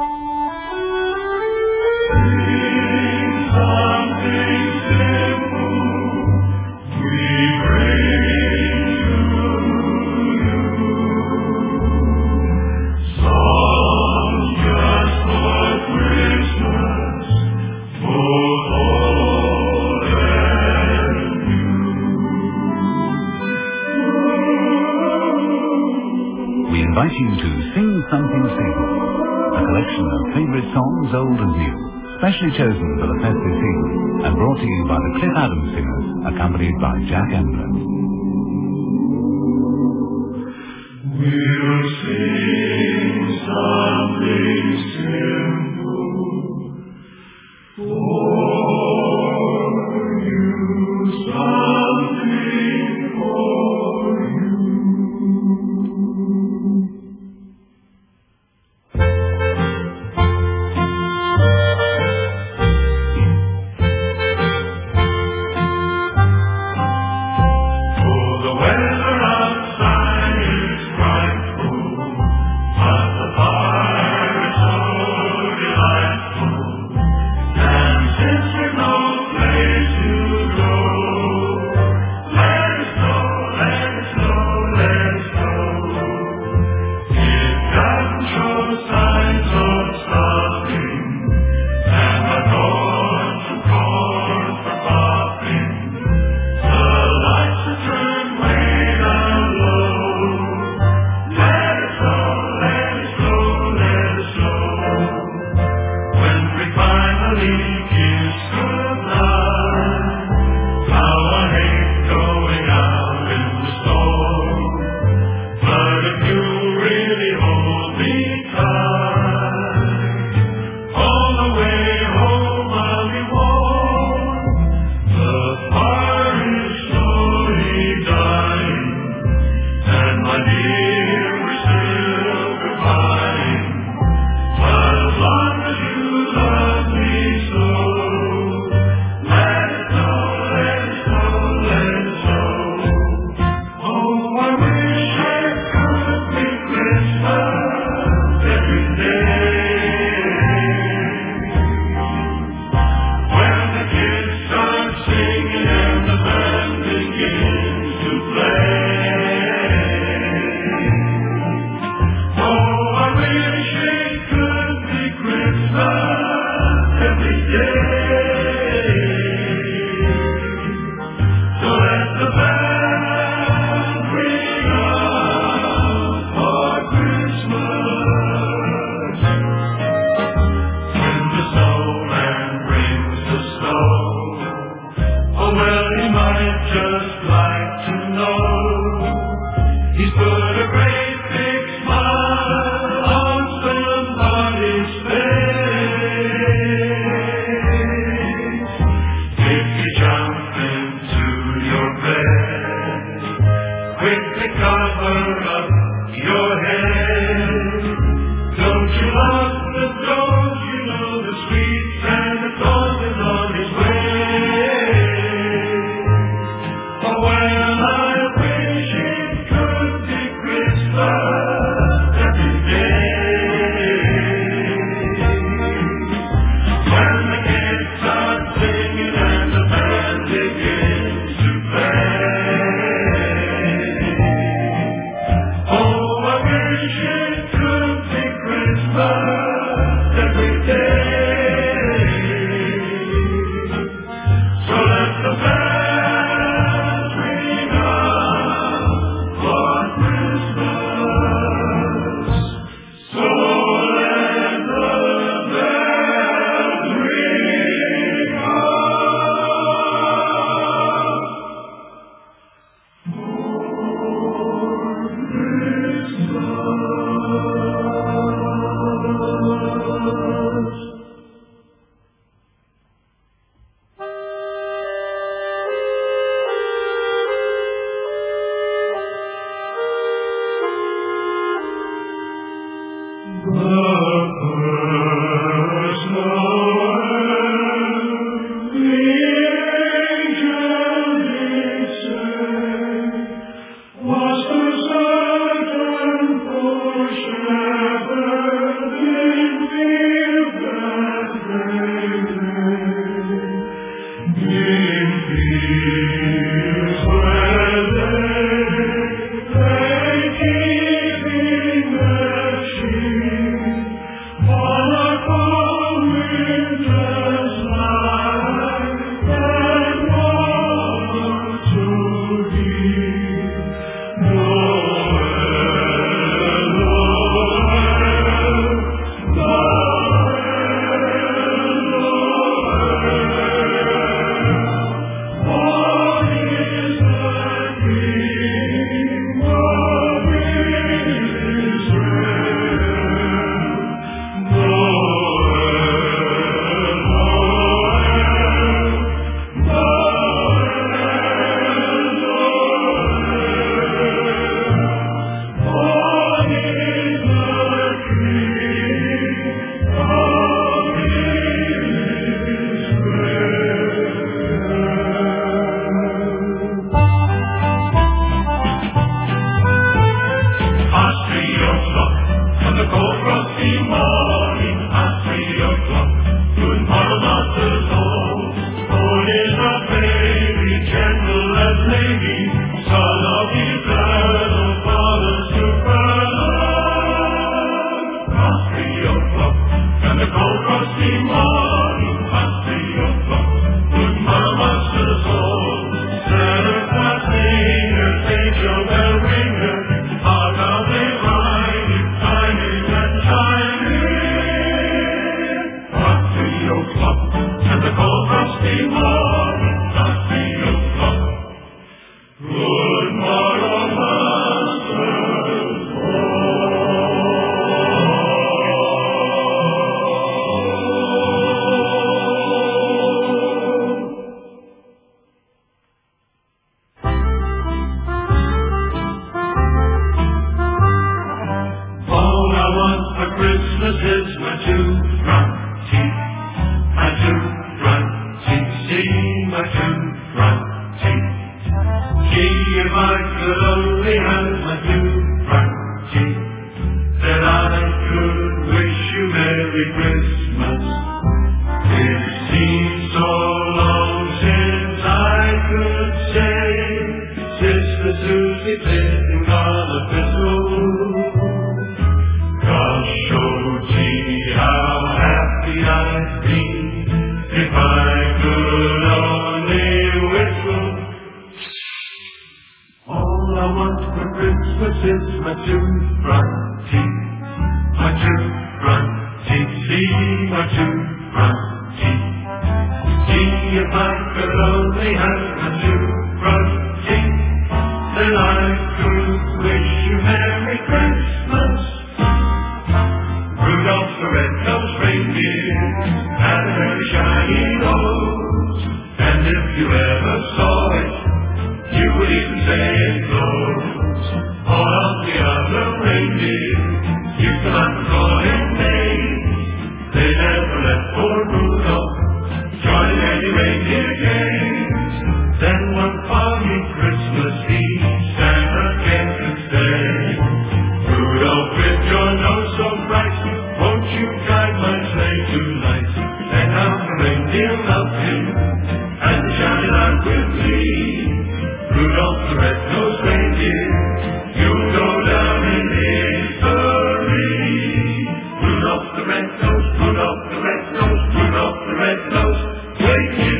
Invite you to Sing Something Simple, a collection of favourite songs, old and new, specially chosen for the festive season and brought to you by the Cliff Adams Singers, accompanied by Jack Embler. We'll sing something simple for you, something for you. is my two front teeth. My two front teeth. See my two front teeth. Gee, if I could only have my two front teeth, then I could wish you Merry Christmas. It seems so long since I could say, Sister Susie sitting on a pistol. Gosh, oh gee, how happy I'd be if I could only whistle. All I want for Christmas is my two front teeth. My two front teeth. See my two front teeth. Gee, if I could only have my two front teeth, then I could wish you Merry Christmas. Rudolph the red-nosed reindeer had a very shiny nose, and if you ever saw it, you would even say it glows. All of the other reindeer used to laugh and call him names. They never let poor Rudolph join any reindeer games. Then one foggy Christmas Eve, Santa came to say, Rudolph, with your nose so bright, won't you guide my sleigh tonight? And how the reindeer loved him, and shine out with me. Rudolph the red-nosed reindeer, you'll go down in history. Rudolph the red-nosed, Rudolph the red-nosed, Rudolph the red-nosed reindeer.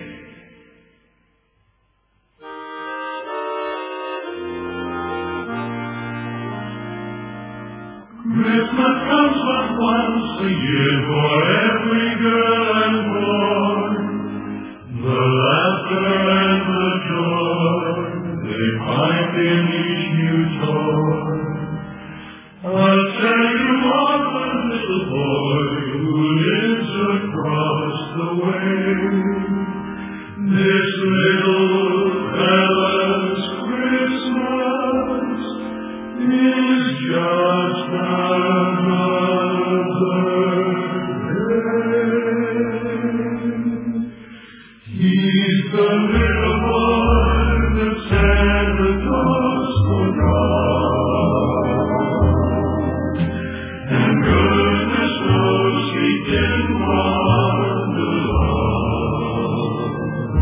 Christmas comes but once a year for every girl and boy. The laughter and the joy they find in each new toy. I'll tell you of a little boy who lives across the way. This little fella's Christmas is just another day. He's the little boy that Santa Claus forgot, and goodness knows he didn't want a lot.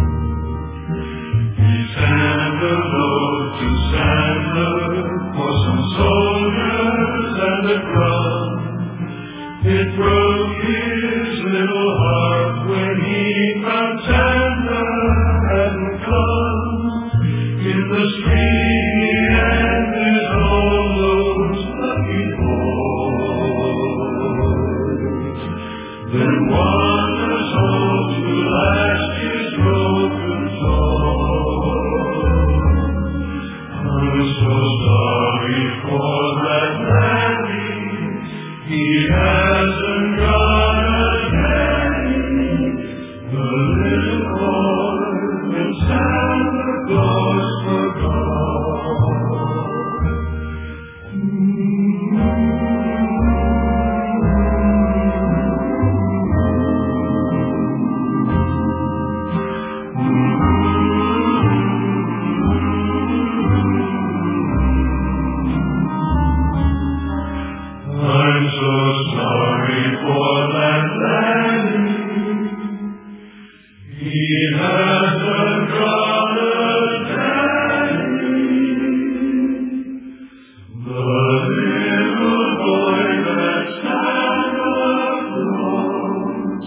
He sent a note to Santa for some soldiers and a drum. It broke his little heart when he found Santa hadn't come. In the street he ended all those lucky boys. Then wanders home to lash his broken toy. I'm so sorry for that Daddy, he hasn't got a daddy. The little boy that Santa Claus forgot. I'm so sorry for that Daddy, he hasn't got a daddy. The little boy that Santa Claus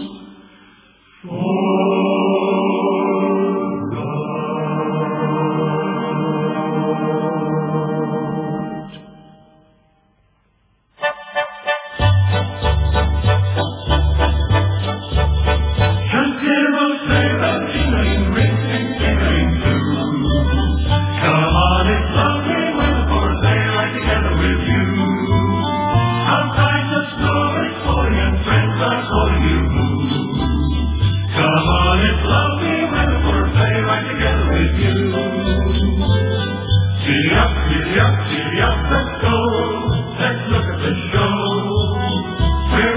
Giddy up, let's go. Let's look at the show. We're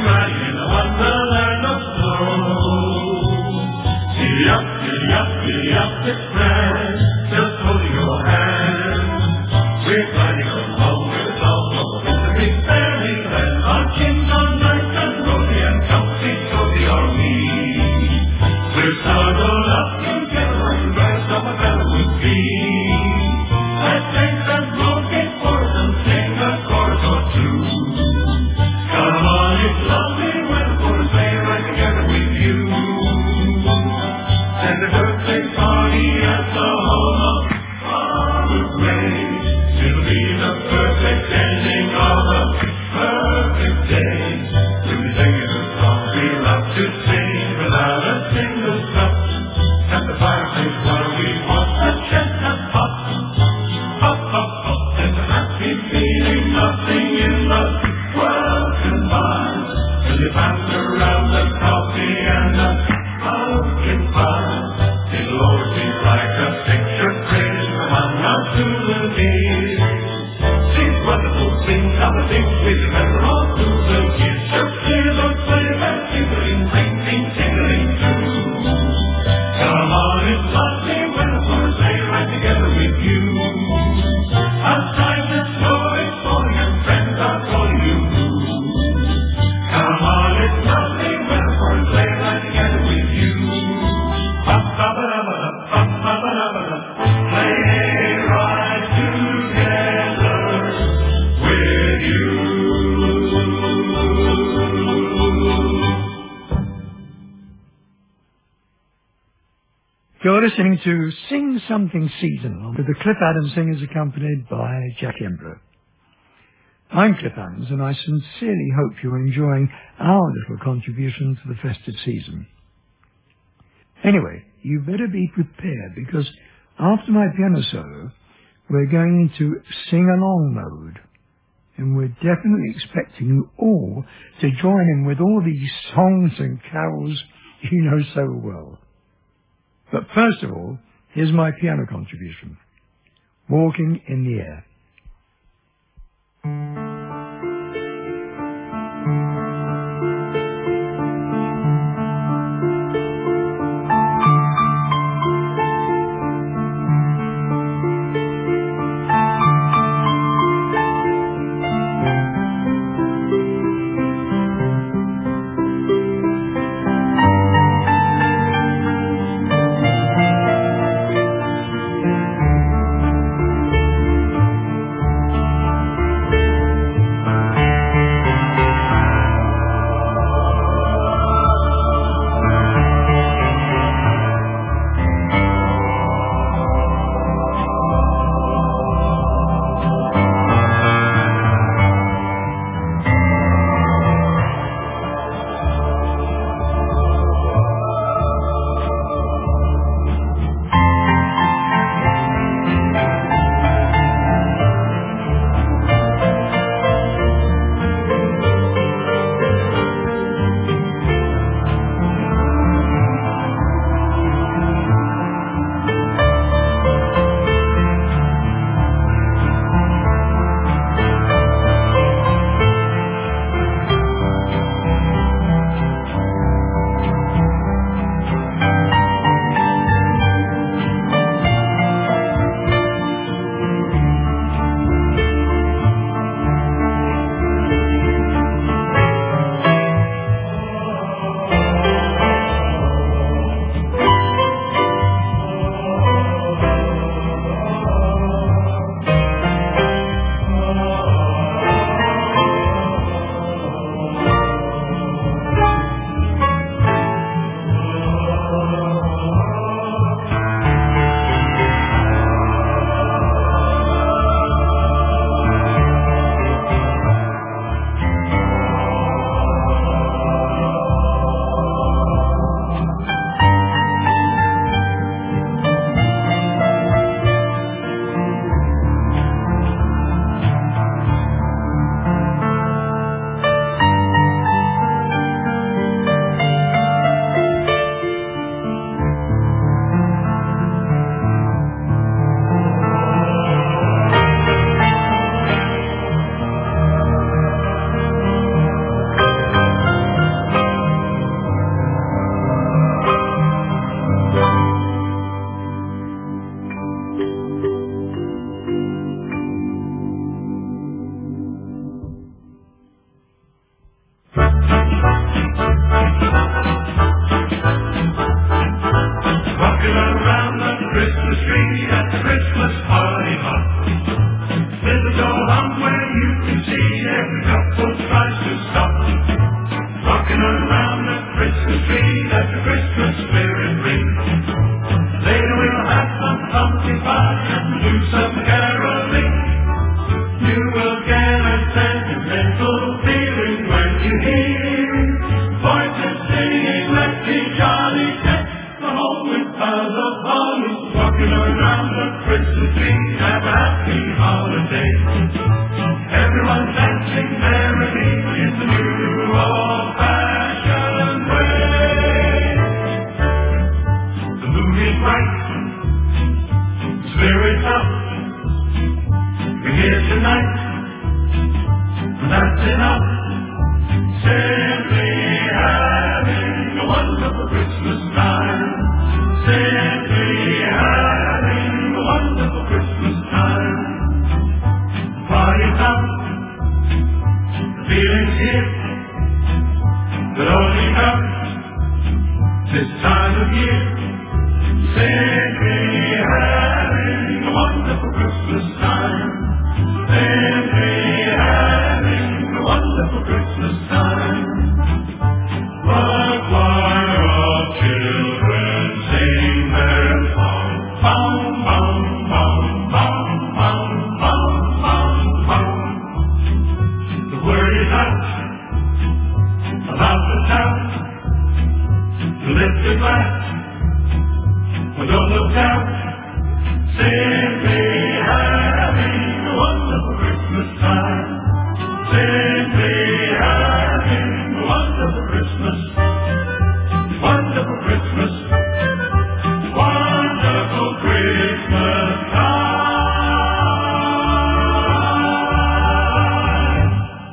they pass around the coffee and the pumpkin pie. It'll always be like a picture frame among our souvenirs. These wonderful things are the things we remember all through the years. Just hear those sleigh bells jingling, ringing, tingling too. Come on, it's lovely weather for a sleigh ride together with you. Outside the snow is falling and friends are calling you. Come on, it's lovely weather for a sleigh ride together with you. Ba-ba-ba-da-ba-da, ba-ba-ba-da-ba-da. Sleigh ride together with you. You're listening to Sing Something Seasonal with the Cliff Adams Singers accompanied by Jack Embro. I'm Cliff Adams and I sincerely hope you're enjoying our little contribution to the festive season. Anyway, you better be prepared because after my piano solo, we're going into sing-along mode. And we're definitely expecting you all to join in with all these songs and carols you know so well. But first of all, here's my piano contribution, Walking in the Air. Everyone dancing merrily in the new fall. town to lift a glass. Well, don't look down, simply having a wonderful Christmas time. Simply having a wonderful Christmas. Wonderful Christmas. Wonderful Christmas time.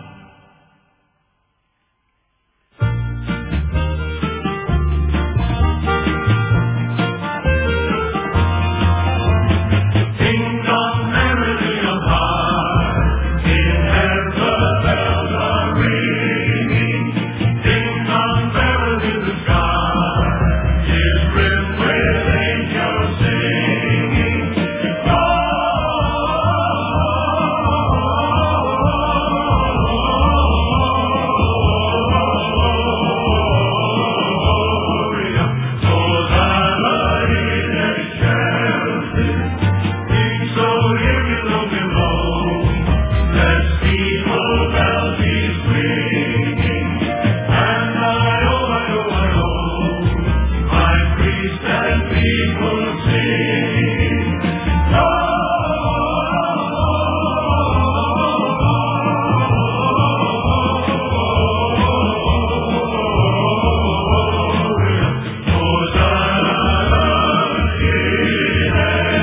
Ding dong merrily on high, in heaven the bells are ringing. Ding dong merrily the sky is rimmed with angels singing. Gloria, Hosanna in excelsis. So here below, let's people bells he's ringing. And I oh, my priest and people sing. Gloria, Hosanna in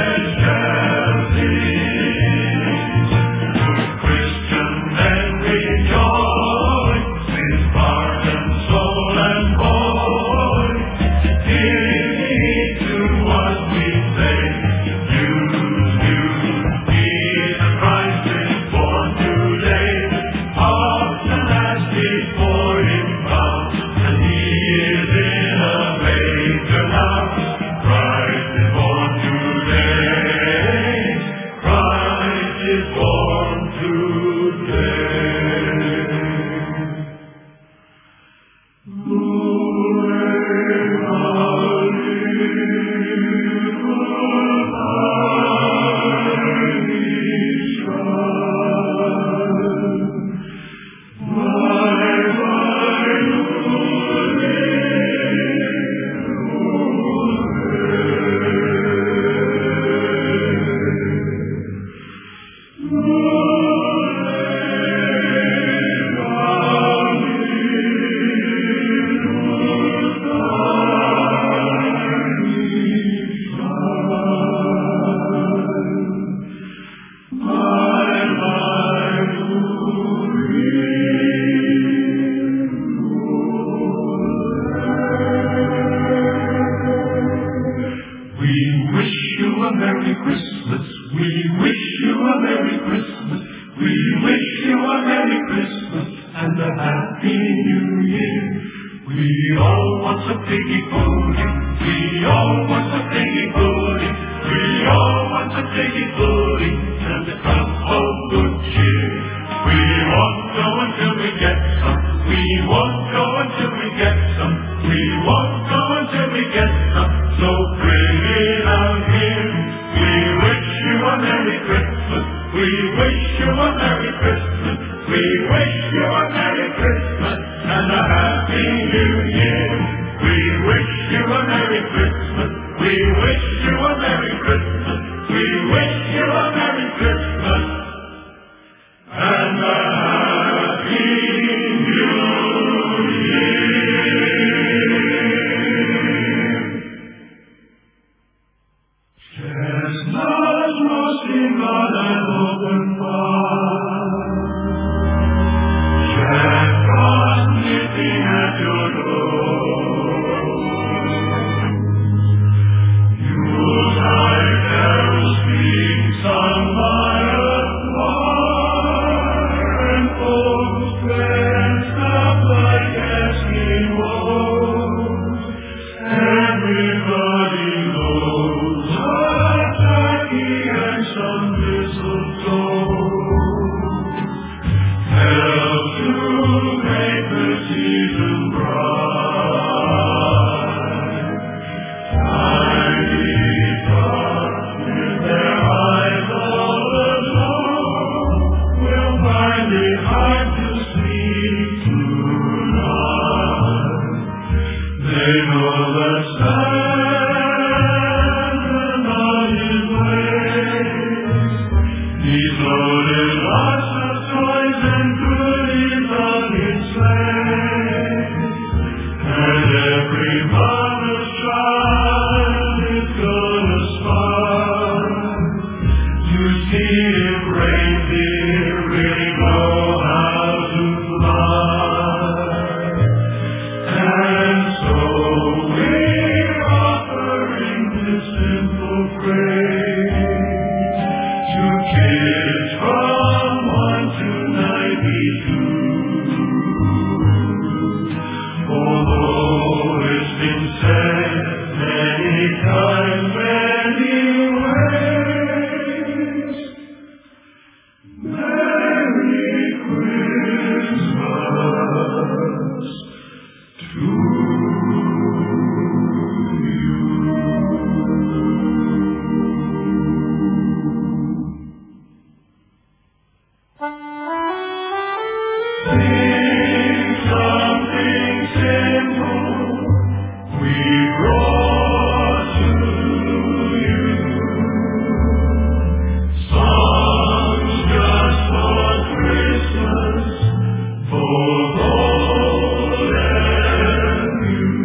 excelsis. Christian men rejoice with heart and soul and voice. Heed to what we say. Jesus Christ is born today. Hearts and hands before Him bow, and He is in a manger now. Christ is born today. Christ is born today. We wish you a Merry Christmas. We wish you a Merry Christmas. We wish you a Merry Christmas and a Happy New Year. We all want some piggy pudding. We all want some piggy pudding. We all want some piggy pudding and a cup of good cheer. We won't go until we get some. We won't go until we get some. We won't go until we get some. So bring it out here. We wish you a Merry Christmas. We wish you a Merry Christmas. We wish you a Merry Christmas and a Happy New Year. We wish you a Merry Christmas. We wish you a Merry Christmas. We wish you a Merry Christmas and a Happy New Year. Chestnuts roasting on an open fire. they know that Santa on his way. He's loaded lots of toys and goodies on his sleigh. And every mother's child is gonna smile to see if reindeer really know how to fly. And so we're offering this simple praise to kids from 1 to 92. Although it's been said many times, many ways, Merry Christmas to you. Sing something simple we brought to you. Songs just for Christmas, both old and new.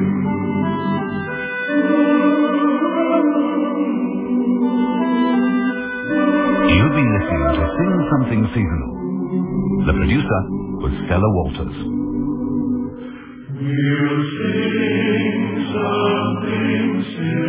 You've been listening to Sing Something Seasonal. The producer was Stella Walters. We'll sing something simple.